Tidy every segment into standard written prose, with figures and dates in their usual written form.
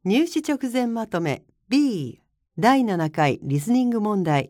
入試直前まとめ B 第7回リスニング問題。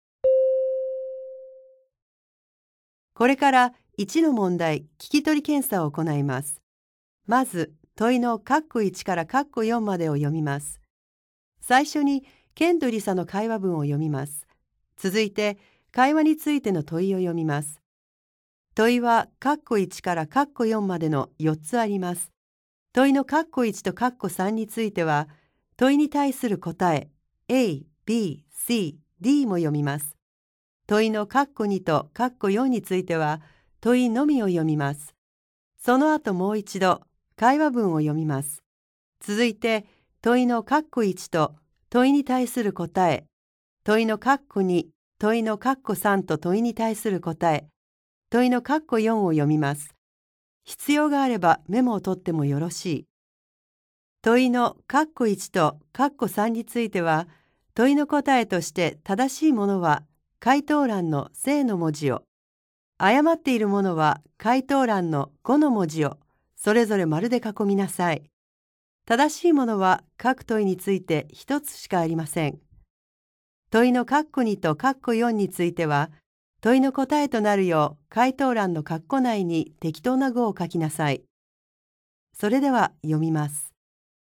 これから1の問題聞き取り検査を行います。まず問いの括弧1から括弧4までを読みます。最初にケンとリサの会話文を読みます。続いて会話についての問いを読みます。問いは括弧1から括弧4までの4つあります。問いの括弧1と括弧3については、問いに対する答え A、B、C、D も読みます。問いの括弧2と括弧4については、問いのみを読みます。その後もう一度、会話文を読みます。続いて、問いの括弧1と問いに対する答え、問いの括弧2、問いの括弧3と問いに対する答え、問いの括弧4を読みます。必要があればメモを取ってもよろしい。問いの括弧1と括弧3については、問いの答えとして正しいものは回答欄の正の文字を、誤っているものは回答欄の5の文字を、それぞれ丸で囲みなさい。正しいものは各問いについて1つしかありません。問いの括弧2と括弧4については、問いの答えとなるよう回答欄の括弧内に適当な語を書きなさい。それでは読みます。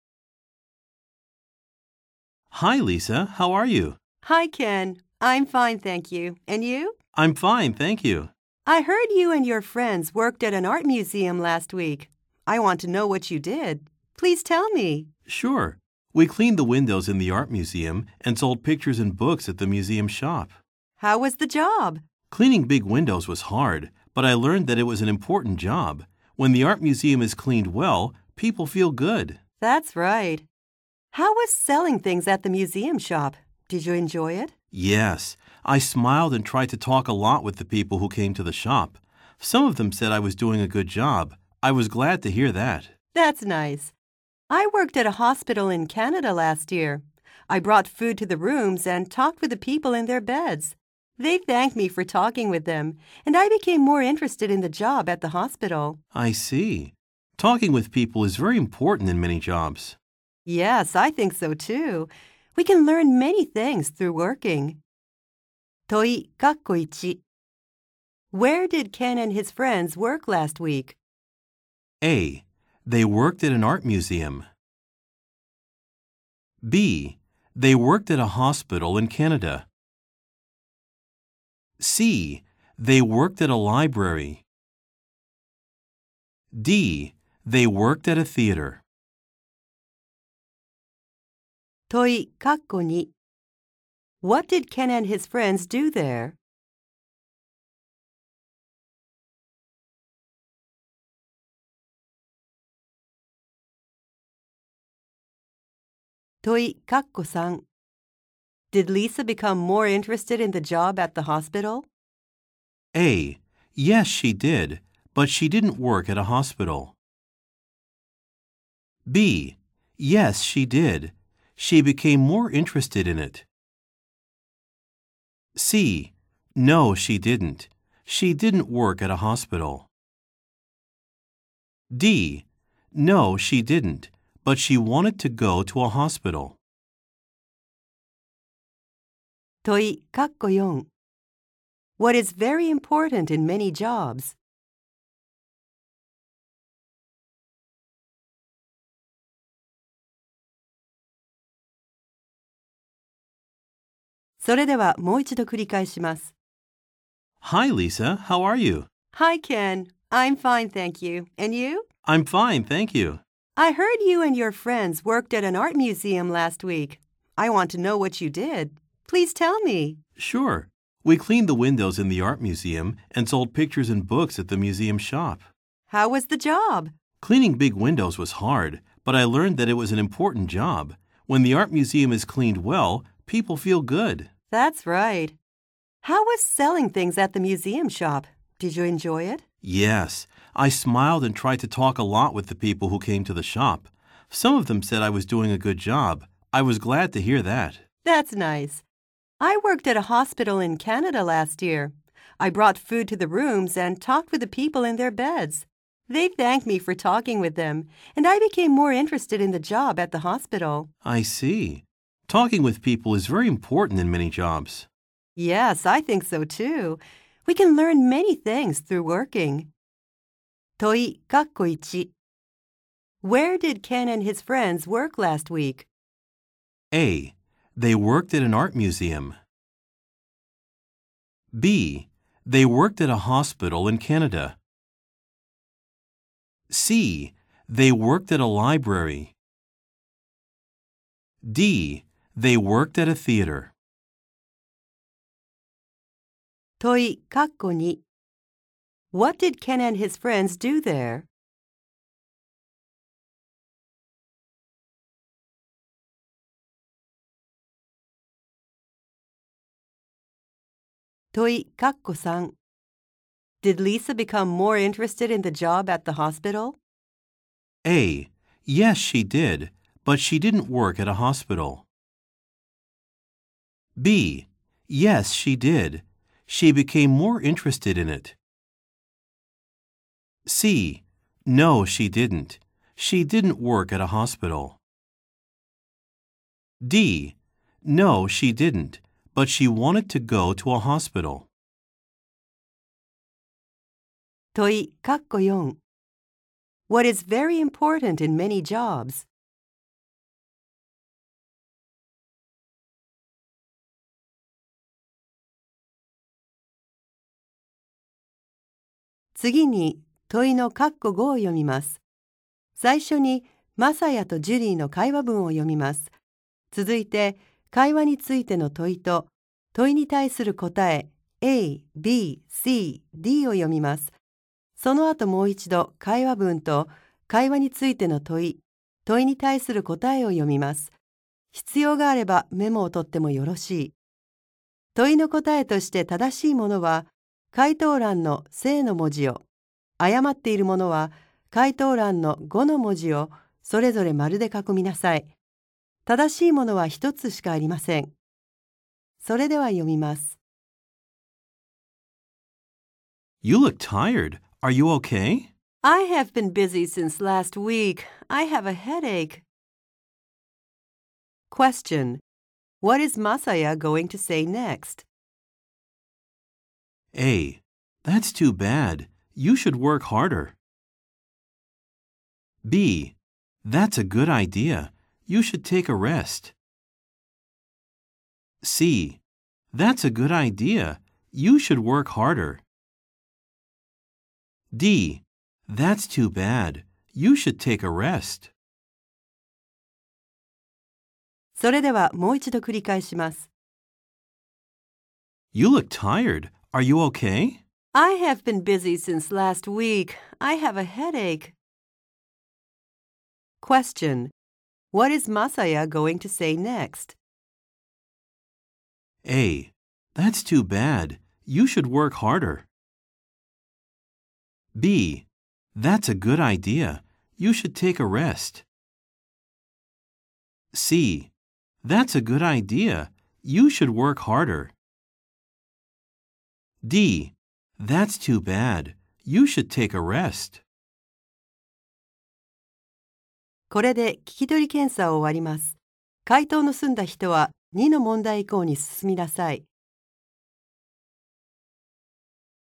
Hi, Lisa. How are you? Hi, Ken. I'm fine, thank you. And you? I'm fine, thank you. I heard you and your friends worked at an art museum last week. I want to know what you did. Please tell me. Sure. We cleaned the windows in the art museum and sold pictures and books at the museum shop. How was the job? Cleaning big windows was hard, but I learned that it was an important job. When the art museum is cleaned well, people feel good. That's right. How was selling things at the museum shop? Did you enjoy it? Yes, I smiled and tried to talk a lot with the people who came to the shop. Some of them said I was doing a good job. I was glad to hear that. That's nice. I worked at a hospital in Canada last year. I brought food to the rooms and talked with the people in their beds. They thanked me for talking with them, and I became more interested in the job at the hospital. I see. Talking with people is very important in many jobs. Yes, I think so too. We can learn many things through working. 問い、括弧1。Where did Ken and his friends work last week? A. They worked at an art museum. B. They worked at a hospital in Canada. C. They worked at a library. D. They worked at a theater. 問い、括弧2。What did Ken and his friends do there? 問い、括弧3。Did Lisa become more interested in the job at the hospital? A. Yes, she did, but she didn't work at a hospital. B. Yes, she did. She became more interested in it. C. No, she didn't. She didn't work at a hospital. D. No, she didn't, but she wanted to go to a hospital. 問い、括弧4。What is very important in many jobs? それではもう一度繰り返します。 Hi, Lisa. How are you? Hi, Ken. I'm fine, thank you. And you? I'm fine, thank you. I heard you and your friends worked at an art museum last week. I want to know what you did. Please tell me. Sure. We cleaned the windows in the art museum and sold pictures and books at the museum shop. How was the job? Cleaning big windows was hard, but I learned that it was an important job. When the art museum is cleaned well, people feel good. That's right. How was selling things at the museum shop? Did you enjoy it? Yes, I smiled and tried to talk a lot with the people who came to the shop. Some of them said I was doing a good job. I was glad to hear that. That's nice. I worked at a hospital in Canada last year. I brought food to the rooms and talked with the people in their beds. They thanked me for talking with them, and I became more interested in the job at the hospital. I see. Talking with people is very important in many jobs. Yes, I think so too. We can learn many things through working. 問い、1。Where did Ken and his friends work last week? A. They worked at an art museum. B. They worked at a hospital in Canada. C. They worked at a library. D. They worked at a theater. 問い、2。What did Ken and his friends do there? 問い、3。Did Lisa become more interested in the job at the hospital? A. Yes, she did, but she didn't work at a hospital. B. Yes, she did. She became more interested in it. C. No, she didn't. She didn't work at a hospital. D. No, she didn't, but she wanted to go to a hospital. 問い、4。What is very important in many jobs? 次に問いの5を読みます。最初にマサヤとジュリーの会話文を読みます。続いて会話についての問いと問いに対する答え A、B、C、D を読みます。その後もう一度会話文と会話についての問いに対する答えを読みます。必要があればメモを取ってもよろしい。問いの答えとして正しいものは回答欄の正の文字を、誤っているものは回答欄の5の文字をそれぞれ丸で囲みなさい。正しいものは一つしかありません。それでは読みます。 You look tired. Are you okay? I have been busy since last week. I have a headache. Question. What is Masaya going to say next? A. That's too bad. You should work harder. B. That's a good idea. You should take a rest. C. That's a good idea. You should work harder. D. That's too bad. You should take a rest. それではもう一度繰り返します。 You look tired. Are you okay? I have been busy since last week. I have a headache. Question. What is Masaya going to say next? A. That's too bad. You should work harder. B. That's a good idea. You should take a rest. C. That's a good idea. You should work harder. D. That's too bad. You should take a rest. これで聞き取り検査を終わります。回答の済んだ人は2の問題以降に進みなさい。